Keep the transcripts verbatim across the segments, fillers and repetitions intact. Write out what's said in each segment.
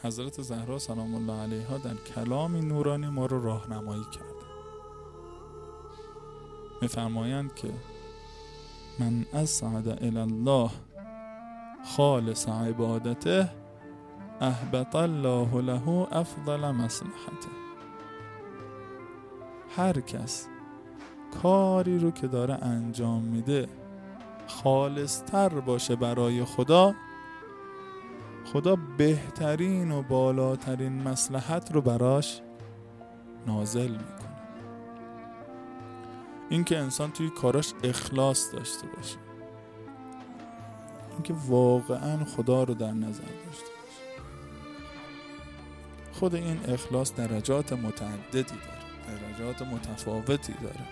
حضرت زهرا سلام الله علیها در کلامی نورانی ما رو راهنمایی کرده. می‌فرمایند که من اسعد الی الله خالص عبادته احبط الله له افضل مصلحته. هر کس کاری رو که داره انجام میده خالص تر باشه برای خدا، خدا بهترین و بالاترین مصلحت رو براش نازل میکنه. این که انسان توی کاراش اخلاص داشته باشه، این که واقعا خدا رو در نظر داشته باشه. خود این اخلاص درجات متعددی داره، درجات متفاوتی داره.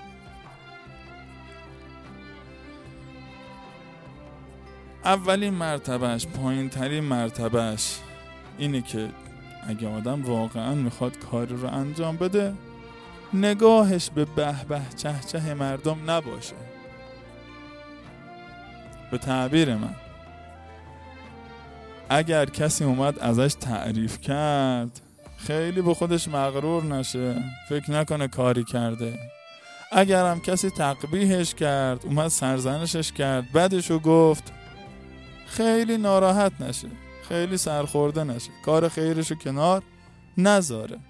اولین مرتبهش، پایین ترین مرتبهش اینه که اگه آدم واقعا میخواد کاری رو انجام بده، نگاهش به به به چه چه مردم نباشه. به تعبیر من، اگر کسی اومد ازش تعریف کرد، خیلی به خودش مغرور نشه، فکر نکنه کاری کرده. اگر هم کسی تقبیحش کرد، اومد سرزنشش کرد، بدشو گفت، خیلی ناراحت نشه، خیلی سرخورده نشه، کار خیرشو کنار نذاره.